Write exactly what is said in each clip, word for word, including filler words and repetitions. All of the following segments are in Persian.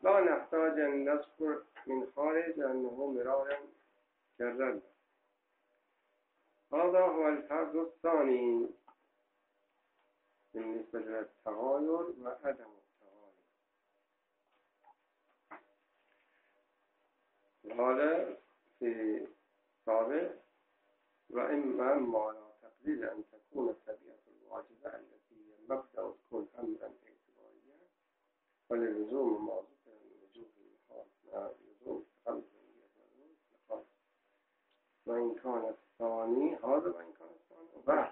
لا نحتاج أن نذكر من خارج أنه مرارا كررنا. هذا هو الفرض الثاني بالنسبة للتغاير وعدم التغاير. وهذا في سابق. وإما ما لا تقليل أن تكون الطبيعة الواجبة التي هي مبدأ الكل أمرا اعتباريا وللزوم معروف من وجوه المحال لزوم تقلب النية وإن كان الثاني هذا وإن كان الثاني بعد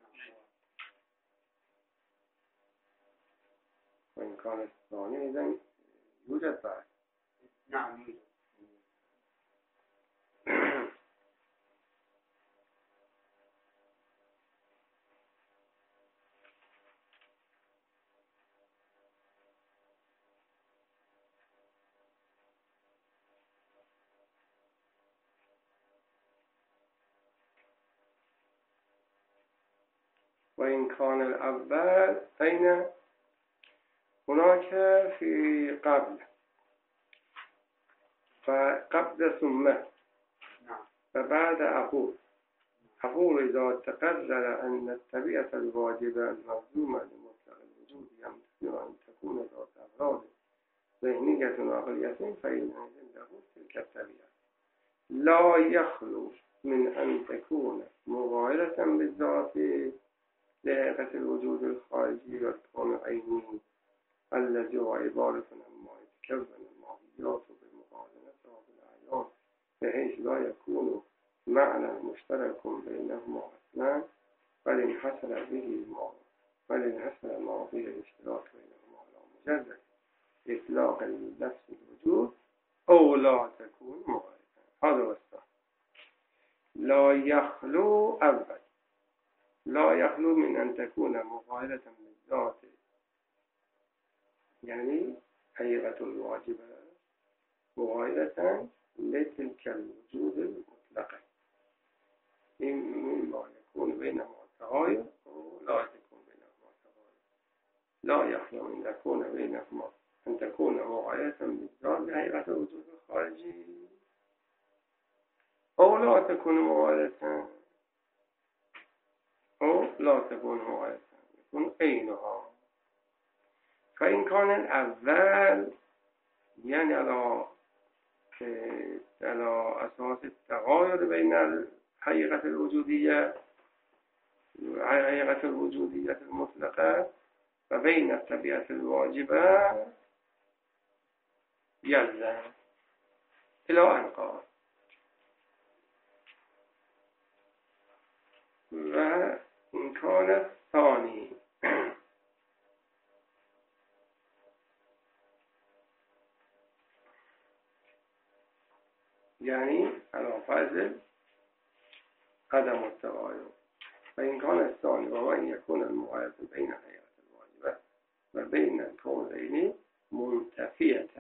وإن كان الثاني إذن يوجد بعد. نعم يوجد. وإن كان الأول أين هناك في قبل فقبل ثم فبعد أقول أقول إذا تقرر أن الطبيعة الواجبة الملزومة لمطلق الوجود يمكن أن تكون ذات أفراد ذهنية وعقلية فإنه عنده تلك الطبيعة لا يخلو من أن تكون مغايرة بالذات لحقيقة الوجود الخارجي والكون العيني الذي هو عبارة عن ما يتكون الماهيات بمقارنتها بالأعيان بحيث لا يكون معنى مشترك بينهما اثنان بل انحصر به ما بل انحصر ما به الاشتراك بينهما على مجرد إطلاق لفظ الوجود أو لا تكون مغايرة. هذا هو الصح. لا يخلو أول لا يخلو من أن تكون مغايرة بالذات يعني حقيقة الواجبة مغايرة لتلك الوجود المطلقة مما يكون بينهما تغاير أو لا يكون بينهما تغاير. لا يخلو من أن تكون بينهما أن تكون مغايرة بالذات لحقيقة الوجود الخارجي أو لا تكون مغايرة أو لا تكون مغايرة يكون أينها. فإن كان الأول يعني على على أساس التغاير بين الحقيقة الوجودية حقيقة الوجودية المطلقة وبين الطبيعة الواجبة يلزم إلى أن قال وإن كان الثاني يعني على فرض عدم التغاير. فإن كان الثاني وهو أن يكون المغايرة بين الحقيقة الواجبة وبين الكونين منتفية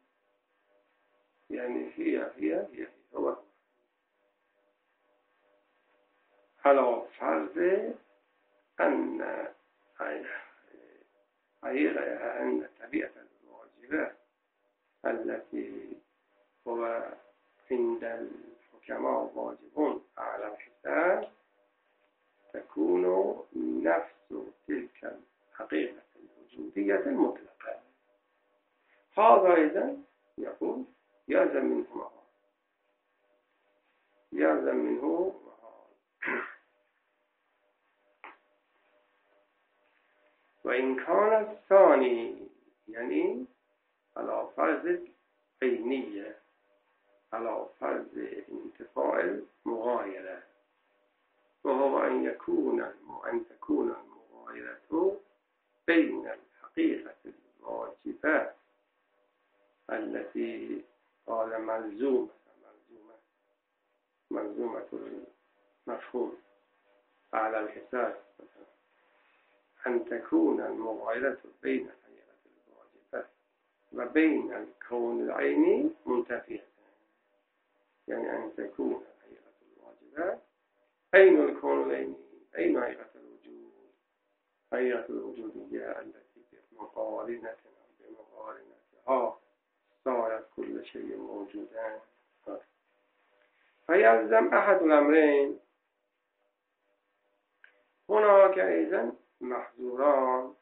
يعني هي هي هي هو على فرض أن حقيقة أن الطبيعة الواجبة التي هو عند الحكماء واجبون على الحساب تكون نفس تلك الحقيقة الوجودية المطلقة. هذا إذن يقول يلزم منه مهار يلزم منه مهار. وإن كان الثاني يعني على فرض عينية على فرض انتفاع المغايرة وهو أن يكون أن تكون المغايرة بين الحقيقة الواجبة التي قال ملزومة ملزومة ملزومة المفهوم على الحساب أن تكون المغايرة بين الحقيقة الواجبة وبين الكون العيني منتفية يعني أن تكون الحقيقة الواجبة أين الكون العيني أين حقيقة الوجود حقيقة الوجودية التي بمقارنة بمقارنتها صارت كل شيء موجودا. فيلزم أحد الأمرين. هناك أيضا محظوران،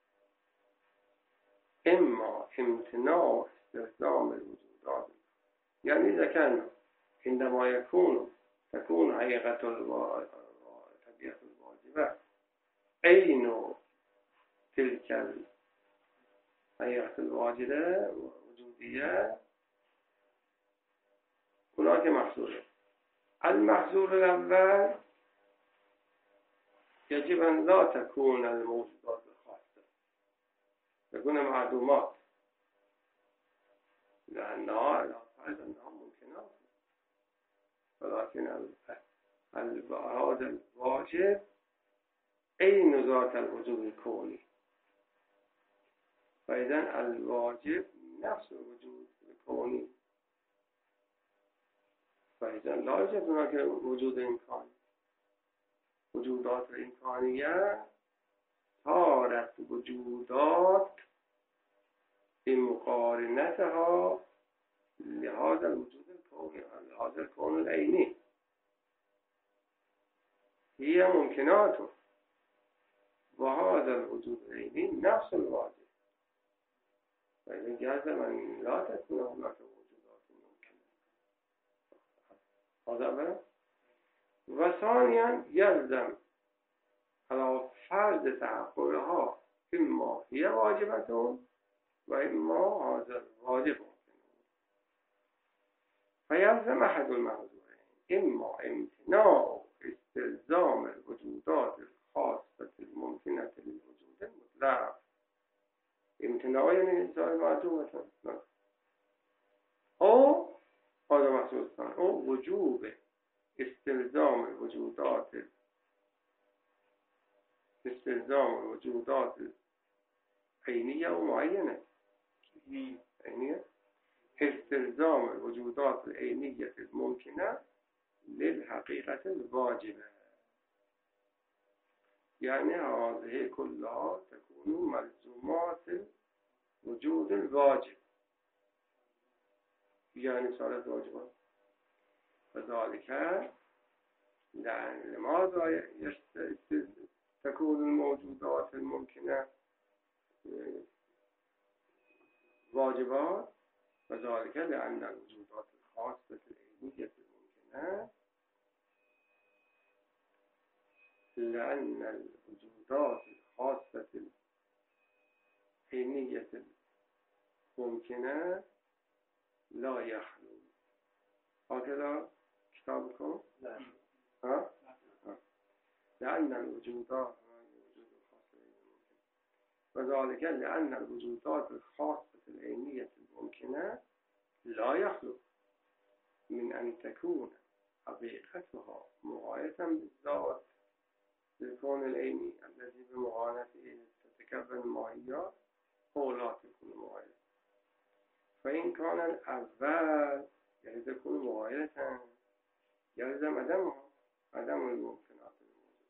إما امتناع استلزام الوجودات، يعني إذا كان عندما يكون تكون حقيقة طبيعة الواجبة عين تلك الحقيقة الواجبة وجودية، هناك محظور. المحظور الأول يجب أن لا تكون الموجودات الخاصة، تكون معدومات، لأنها لا فرض أنها ممكنات، ولكن هذا الواجب عين ذات الوجود الكوني، فإذا الواجب نفس الوجود الكوني، فإذا لا يوجد هناك وجود إمكاني. وجودات الإمكانية صارت وجودات بمقارنتها لهذا الوجود الكوني، لهذا الكون العيني، هي ممكنات، وهذا الوجود العيني نفس الواجب، فإذا جازم أن لا تكون هناك وجودات ممكنة. هذا أولا. وثانيا يلزم على فرض تحققها إما هي واجبة وإما هذا الواجب ممكن. فيلزم أحد المحظورين، إما امتناع استلزام الوجودات الخاصة الممكنة للوجود المطلق. امتناع يعني إزاء معدومة، أو هذا محظور ثاني، أو وجوب استلزام الوجودات استلزام الوجودات عينية ومعينة. عينية استلزام الوجودات العينية الممكنة للحقيقة الواجبة، يعني هذه كلها تكون ملزومات الوجود الواجب، يعني صارت واجبات. فذلك لأن لماذا تكون الموجودات الممكنة واجبات؟ وذلك لأن الوجودات الخاصة العينية الممكنة لأن الوجودات الخاصة العينية الممكنة لا يخلو. هكذا كتابكم؟ لا. ها؟ ها. لأن الوجودات وذلك لأن الوجودات الخاصة العينية الممكنة لا يخلو من أن تكون حقيقتها مغاية بالذات للكون العيني الذي بمغايته تتكون الماهيات، أو لا تكون مغاية. فإن كان الأول يعني تكون مغاية يلزم عدمها، عدم الممكنات الموجودة،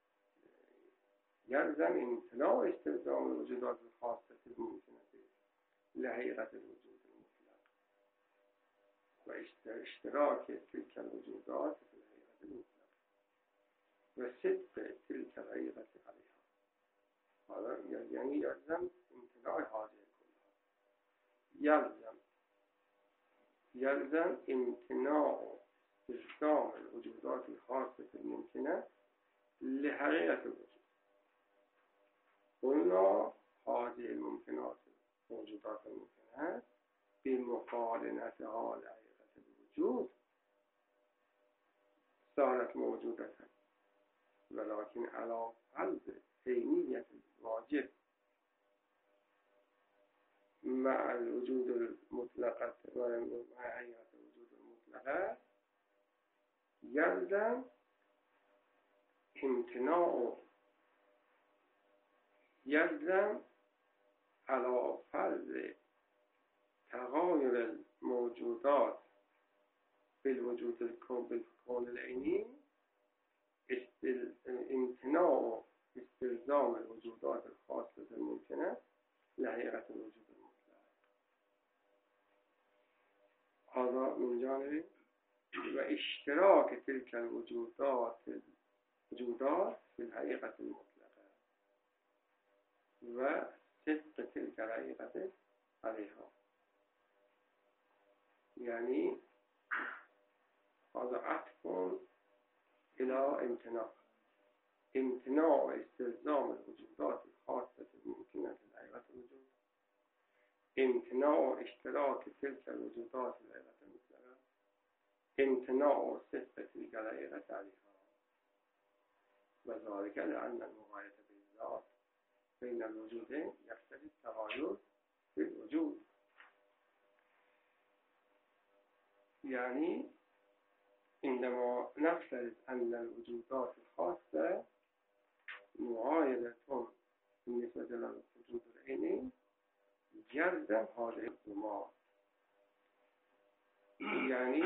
يلزم امتناع استلزام الوجودات الخاصة الممكنة لحقيقة الوجود المطلق، واشتراك تلك الوجودات في الحقيقة المطلقة، وصدق تلك الحقيقة عليها. هذا يعني يلزم امتناع هذه كلها. يلزم يلزم امتناع استلزام الوجودات الخاصة الممكنة لحقيقة الوجود. قلنا هذه الممكنات الموجودات الممكنة بمقارنتها لحقيقة الوجود صارت موجودة، ولكن على فرض عينية الواجب مع الوجود المطلقة ومع حقيقة الوجود المطلقة يلزم امتناع يلزم على فرض تغاير الموجودات بالوجود بالكون العيني امتناع استلزام الوجودات الخاصة الممكنة لحقيقة الوجود المطلق. جانبه و اشتراک تلك الوجودات الوجودات في الحقيقة المطلقة و صدق تلك الحقيقة عليها. يعني هذا عطف إلى امتناع امتناع استلزام الوجودات الخاصة الممكنة في حقيقة الوجود، امتناع اشتراك تلك الوجودات في الحقيقة المطلقة، امتناع صدق تلك الحقيقة عليها، وذلك لأن المغاية بالذات بين الوجودين يقتضي التغاير في الوجود. يعني عندما نفترض أن الوجودات الخاصة مغايرة بالنسبة للوجود العيني يلزم هذه الظلمات، يعني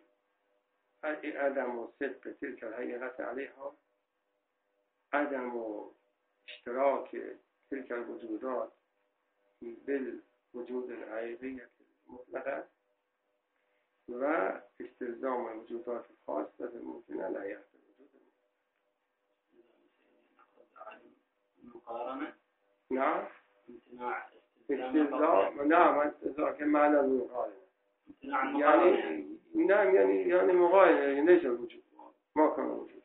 عدم صدق تلك الحقيقة عليها، عدم اشتراك تلك الوجودات بالوجود الحقيقية المطلقة و استلزام الوجودات الخاصة الممكنة لا يحصل الوجود المقارنة. نعم. امتناع استلزام نعم استلزام كمعنى المقارنة. يعني نعم يعني يعني مقارنة يعني ليس الوجود ما كان الوجود.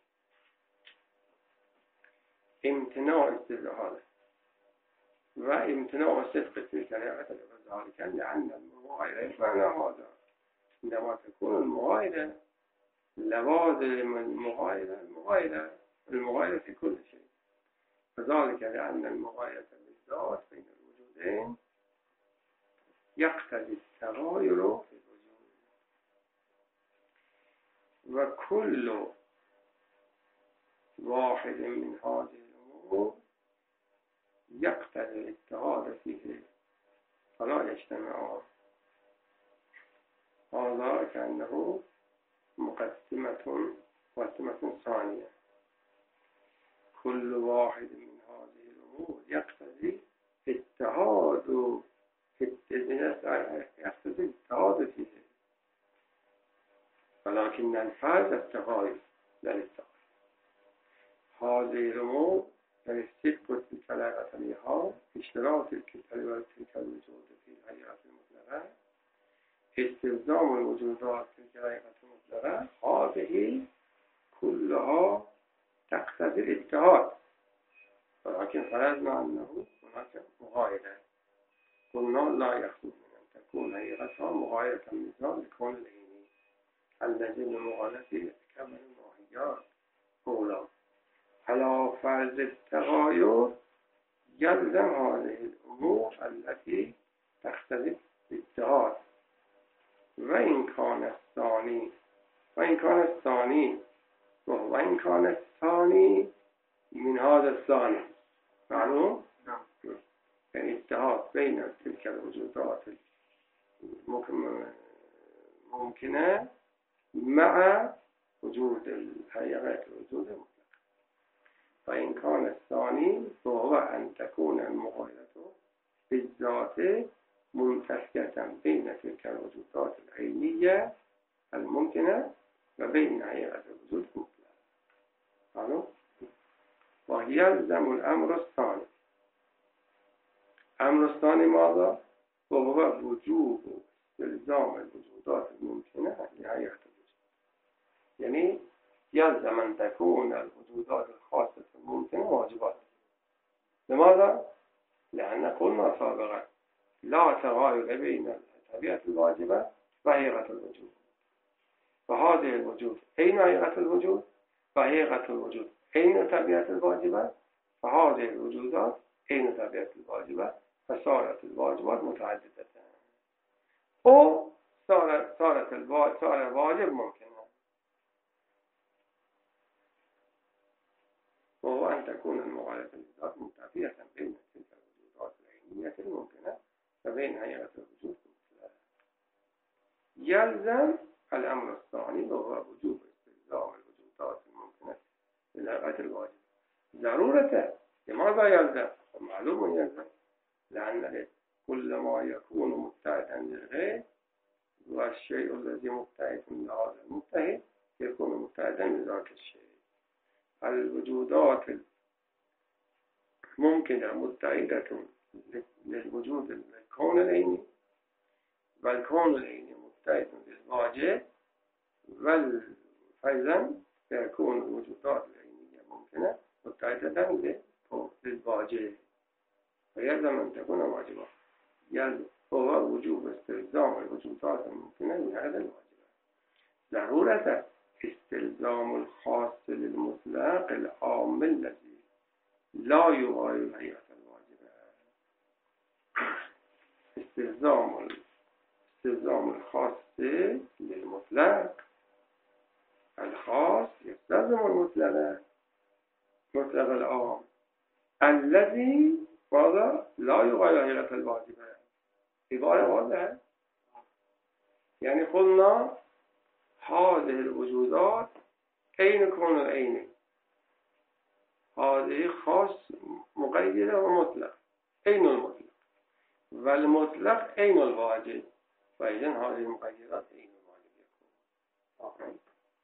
امتناع استلزام هذا وامتناع صدق تلك الحقيقة ذلك لأن المغايرة معنى هذا عندما تكون المغايرة لوازم المغايرة المغايرة المغايرة في كل شيء، فذلك لأن المغايرة بالذات بين الوجودين يقتضي التغاير في الوجود، وكل واحد من هذه الأمور يقتضي الاتحاد فيه فلا يجتمعان. هذا كأنه مقدمة مقدمة ثانية. كل واحد من هذه الأمور يقتضي اتحاد يقتضي اتحاد فيه، ولكن الفرد التغاير لا التغاير. هذه الأمور يعني صدق تلك الحقيقة اشتراك تلك الوجود في الحقيقة المطلقة، استلزام الوجودات في الحقيقة المطلقة، هذه كلها تقتضي الاتحاد، ولكن فرضنا أنه هناك مغايرة. قلنا لا يخلو من أن تكون حقيقتها مغايرة مثال لكون العيني الذي بمغالطة كمل الماهيات. أولا على فرض التغاير يلزم هذه الأمور التي تقتضي الاتحاد، وإن كان الثاني وإن كان الثاني وإن كان الثاني من هذا الثاني معلوم؟ نعم. يعني اتحاد بين تلك الوجودات ممكنة مع وجود الحقيقة الوجود المطلق. فإن كان الثاني فهو أن تكون المغايرة بالذات منتفية بين تلك الوجودات العينية الممكنة وبين حقيقة الوجود المطلق. معلوم؟ ويلزم الأمر الثاني. الأمر الثاني ماذا؟ وهو وجوب استلزام الوجودات الممكنة لحقيقة الوجود. يعني يلزم أن تكون الوجودات الخاصة الممكنة واجبات. لماذا؟ لأن قلنا سابقا لا تغاير بين الطبيعة الواجبة وحقيقة الوجود، فهذه الوجود أين حقيقة الوجود؟ وحقيقة الوجود أين طبيعة الواجبة؟ فهذه الوجودات أين طبيعة الواجبة؟ فصارت الواجبات متعددة أو صارت صارت الواجب صار الواجب ممكنة، وهو أن تكون المغايرة بالذات منتفية بين تلك الوجودات العينية الممكنة وبين حقيقة الوجود المطلق. يلزم الأمر الثاني وهو وجوب استلزام الوجودات الممكنة للحقيقة الواجبة ضرورة. لماذا يلزم؟ معلوم يلزم لأن كل ما يكون مبتعدا للغير والشيء الذي مبتعد من هذا المبتعد يكون مبتعدا من ذاك الشيء. الوجودات ممكنة مبتعدة للوجود الكون العيني، والكون العيني مبتعد للواجب، فإذا يكون الوجودات العينية ممكنة مبتعدة للواجب، ويلزم أن تكون واجبة. يلزم هو وجوب استلزام الوجودات الممكنة من هذا الواجب. ضرورة استلزام الخاص للمطلق العام الذي لا يغاير هيئة الواجب. استلزام استلزام الخاص للمطلق، الخاص يستلزم المطلق مطلق العام الذي ماذا لا يغاير هيئة الواجب. عبارة واضحة. يعني قلنا هذه الوجودات أين كون العين، هذه خاص مقيدة ومطلق، أين المطلق، والمطلق أين الواجب، فإذن هذه المقيدات أين الواجب يكون.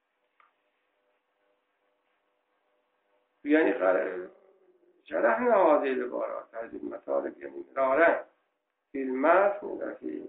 يعني شرحنا هذه العبارات، هذه المطالب يعني مرارا في المتن وفي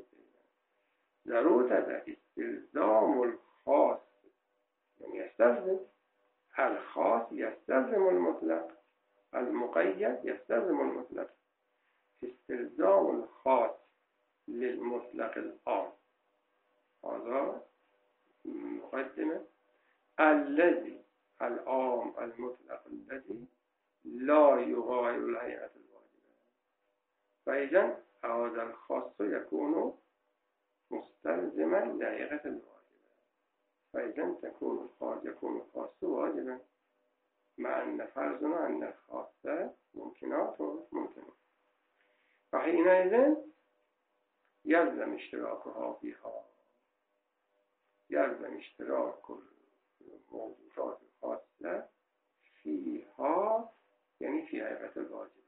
ضرورة استلزام الخاص، يعني يستلزم الخاص يستلزم المطلق، المقيد يستلزم المطلق. استلزام الخاص للمطلق العام، هذا مقدمة. الذي العام المطلق الذي لا يغاير الهيئة الواجبة، فإذا هذا الخاص يكون مستلزما لهيئة الواجبة، فإذا تكون الخاص يكون الخاص واجبا، مع أن فرضنا أن الخاص ممكنات ممكنة، فحينئذ يلزم اشتراكها فيها، يلزم اشتراك الموجودات الخاصة فيها، يعني في هيئة الواجبة،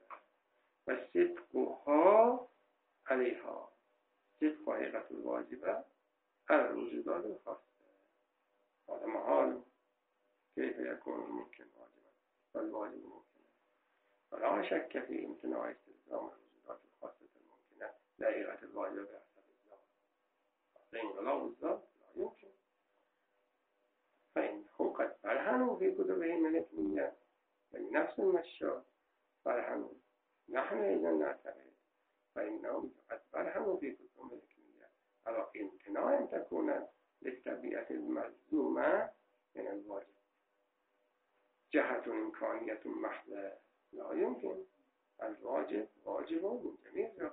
وصدقها عليها، صدق هيئة الواجبة على الوجودات الخاصة. هذا محال. كيف يكون الممكن واجبا والواجب ممكنا؟ فلا شك في امتناع استلزام الوجودات الخاصة الممكنة لهيئة الواجب بحسب الذات، فإن غلاو الذات لا يمكن. فإنهم قد برهنوا في كتبهم العلمية بنفس المشروع، برهنوا نحن إذا نعتقد فإنهم قد برهنوا في كتبهم العلمية على امتناع أن تكون للتبعية الملزومة من الواجب جهة إمكانية محضة، لا يمكن. الواجب واجب من جميع جهات،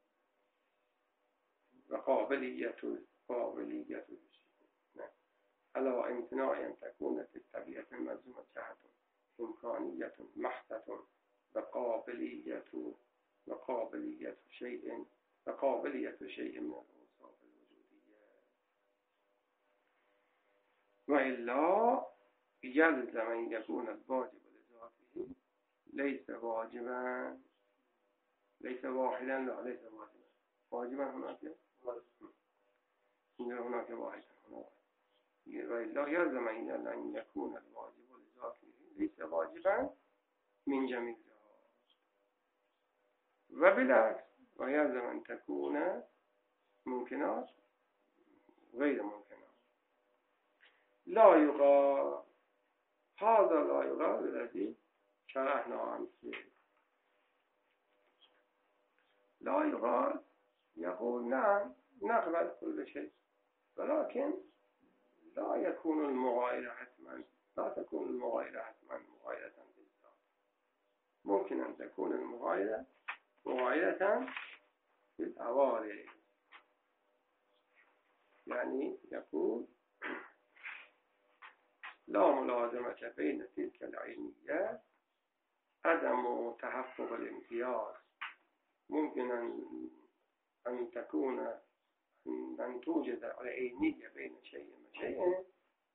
وقابلية قابلية على امتناع أن تكون للتبعية الملزومة جهة إمكانية محضة، وقابلية وقابلية شيء وقابلية شيء من الأوصاف الوجودية، وإلا يلزم أن يكون الواجب لذاته ليس واجبا، ليس واحدا، لا ليس واجبا، واجبا هناك هناك واحدا هناك، وإلا يلزم أن يكون الواجب لذاته ليس واجبا من جميع الجهات، وبالعكس ويلزم أن تكون ممكنات غير ممكنات. لا يقال هذا، لا يقال الذي شرحنا عنه. لا يقال يقول نعم نقبل كل شيء، ولكن لا يكون المغايرة حتما، لا تكون المغايرة حتما مغايرة بالذات، ممكن أن تكون المغايرة مغايرة بالعوارض. يعني يقول لا ملازمة بين تلك العينيات عدم تحقق الامتياز، ممكن أن تكون أن توجد العينية بين شيء وشيء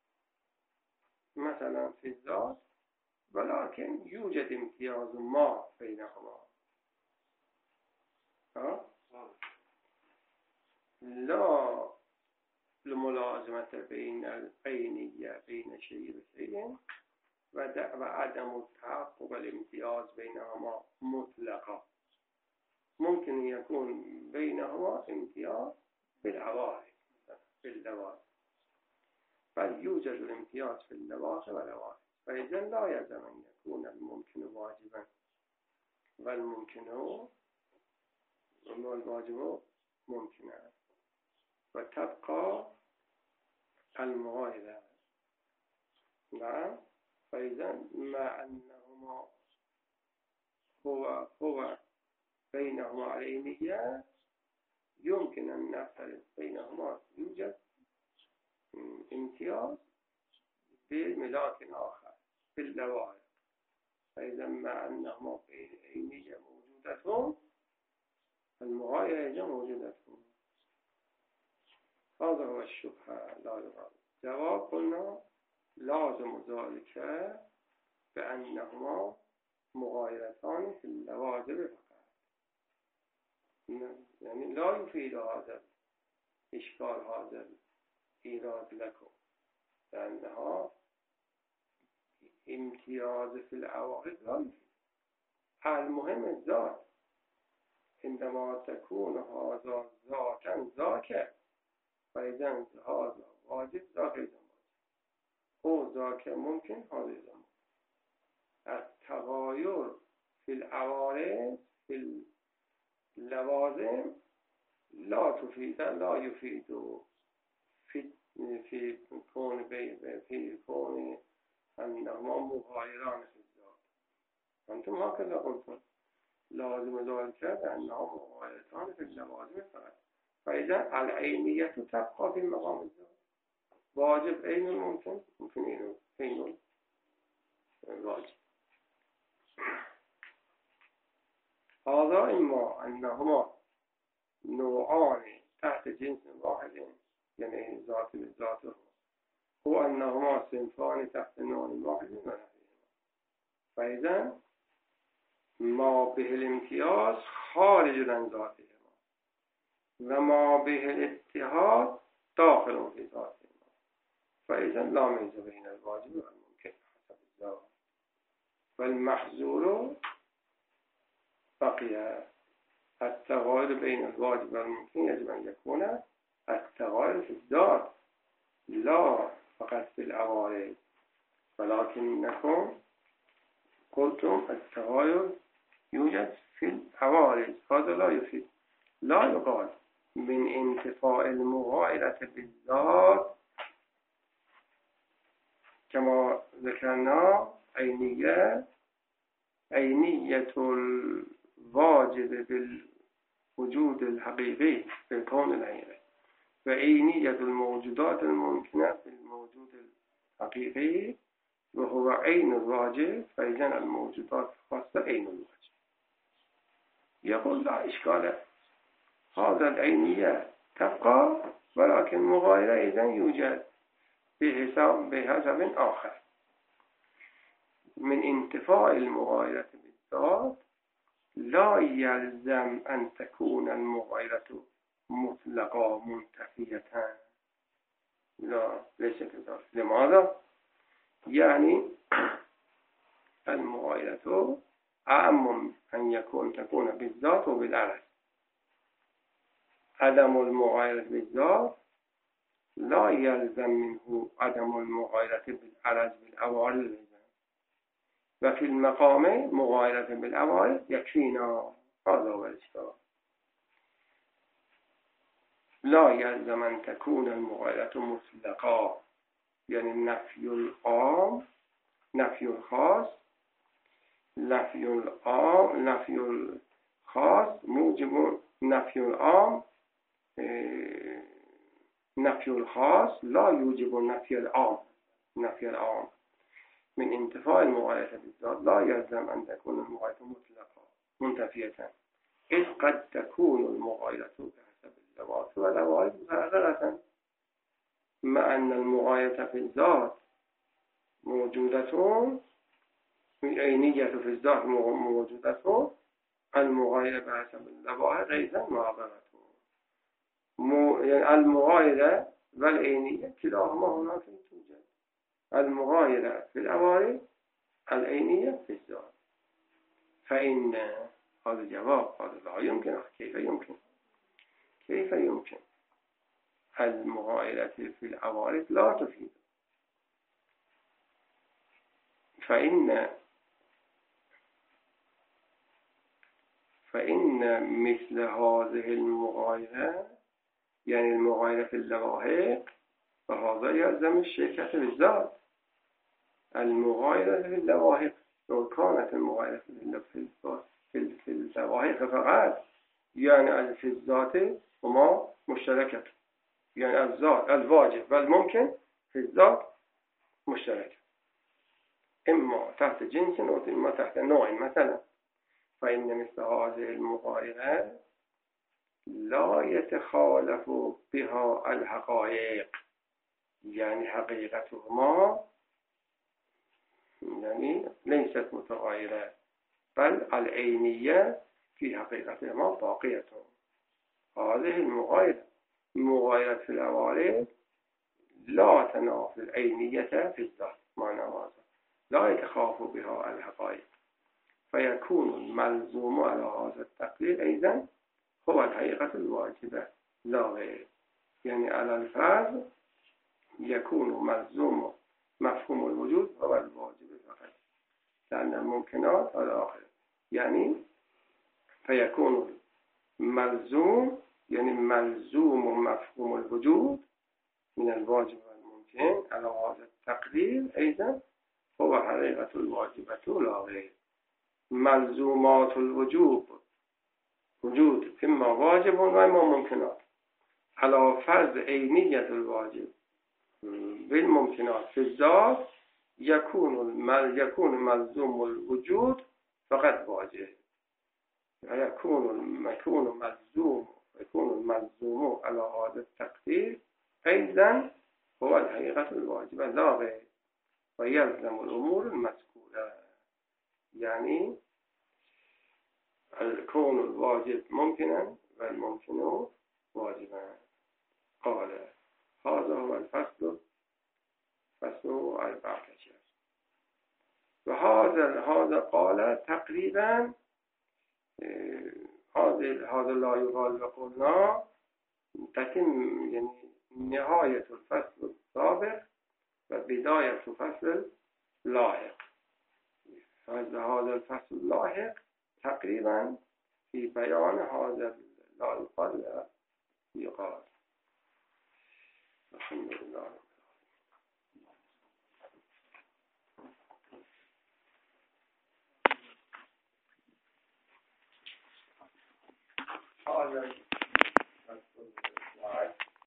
مثلا في الذات، ولكن يوجد امتياز ما بينهما. ها؟ لا الملازمة بين العينية بين شيء وشيء وعدم التحقق الامتياز بينهما مطلقا. ممكن يكون بينهما امتياز بالعوارض في اللوازم، بل يوجد الامتياز في اللوازم والعوارض، فإذا لا يلزم أن يكون الممكن واجبا والممكن والواجب ممكنا، وتبقى المغايرة. نعم، فإذا ما أنهما هو هو بينهما عينية يمكن أن نفترض بينهما يوجد امتياز بملاك آخر في اللوائح، فإذا ما أنهما عينية موجودتهم المغايرة موجودتهم. هذا هو الشبهة لا يغال. جواب قلنا لازم ذلك بأنهما مغايرتان في اللوازم فقط، يعني لا يفيد هذا إشكال هذا الإيراد لكم، لأنها امتياز في العوارض لا يفيد. المهم الذات، عندما تكون هذا ذاتا ذاك فإذا هذا واجب ذاك إذا هو ذاك ممكن هذا إذا ممكن. التغاير في العوارض في اللوازم لا تفيد لا يفيد في في كون في كون أنهما مغايران في الذات. أنتم هكذا قلتم لازم ذلك بأنهما مغايرتان في اللوازم فقط، فإذا العينية تبقى في مقام الذات. واجب أين الممكن؟ ممكن أين أين الواجب. هذا إما أنهما نوعان تحت جنس واحد، يعني ذات ذاته، هو أنهما صنفان تحت نوع واحد ونحوهما، فإذا ما به الامتياز خارج عن ذاتهما وما به الاتحاد داخل في ذاتهما، فإذا لا ميز بين الواجب والممكن حسب الذات. والمحظور بقي التغاير بين الواجب والممكن يجب أن يكون التغاير في الذات لا فقط في العوارض، ولكنكم قلتم التغاير يوجد في العوارض. هذا لا يفيد. لا يقال من انتفاء المغايرة بالذات كما ذكرنا عينية عينية الواجب بالوجود الحقيقي في الكون العيني، وعينية الموجودات الممكنة في الموجود الحقيقي وهو عين الواجب، فإذا الموجودات خاصة عين الواجب. يقول لا إشكال، هذا العينية تبقى ولكن مغايرة إذن يوجد بحساب بحسب آخر. من انتفاء المغايرة بالذات لا يلزم أن تكون المغايرة مطلقة منتفية. لا، ليس كذلك. لماذا؟ يعني المغايرة أعم أن يكون تكون بالذات وبالعرض. عدم المغايرة بالذات لا يلزم منه عدم المغايرة بالعرض بالعوارض، وفي المقام مغايرة بالعوارض يكفينا. هذا هو الإشكال. لا يلزم أن تكون المغايرة مطلقة، يعني نفي العام نفي الخاص نفي العام نفي الخاص موجب نفي العام، نفي الخاص لا يوجب نفي العام. نفي العام من انتفاء المغايرة بالذات لا يلزم أن تكون المغايرة مطلقة منتفية، إذ قد تكون المغايرة بحسب اللوازم والعوارض متغيرة، مع أن المغايرة في الذات موجودة، عينية في الذات موجودة، المغايرة بحسب اللوازم أيضا معبرة. يعني المغايرة والعينية كلاهما هناك توجد. المغايرة في العوارض، العينية في الذات. فإن هذا جواب، هذا لا يمكن. كيف يمكن؟ كيف يمكن؟ المغايرة في العوارض لا تفيد. فإن فإن مثل هذه المغايرة، يعني المغايرة في اللواحق، فهذا يلزم الشركة بالذات. المغايرة في اللواحق لو كانت المغايرة في في اللواحق فقط، يعني في الذات هما مشتركة، يعني الذات الواجب والممكن في الذات مشترك، إما تحت جنس وإما تحت نوع. مثلا فإن مثل هذه المغايرة لا يتخالف بها الحقائق، يعني حقيقتهما يعني ليست متغايرة، بل العينية في حقيقتهما باقية. هذه المغايرة مغايرة في العوارض لا تنافي العينية في الذات، معنى هذا لا يتخاف بها الحقائق، فيكون الملزوم على هذا التقدير أيضا هو الحقيقة الواجبة لا غير. يعني على الفرض يكون ملزوم مفهوم الوجود هو الواجب فقط، لأن الممكنات على آخر. يعني فيكون ملزوم، يعني ملزوم مفهوم الوجود من الواجب والممكن على هذا التقدير أيضا هو حقيقة الواجبة لا غير. ملزومات الوجوب وجود إما واجب وإما ممكنات، على فرض عينية الواجب بالممكنات في الذات يكون المل يكون ملزوم الوجود فقط واجب، يكون يكون ملزوم يكون الملزوم على هذا التقدير أيضا هو الحقيقة الواجبة لا غير، ويلزم الأمور المذكورة. يعني الكون الواجب ممكنا والممكن واجبا. قال هذا هو الفصل، فصل أربعة عشر. وهذا هذا قال تقريبا هذا هذا لا يقال وقلنا تتم يعني نهاية الفصل السابق وبداية الفصل اللاحق. هذا الفصل اللاحق تقريبا في بيان هذا لا يقال يقال. الحمد لله. هذا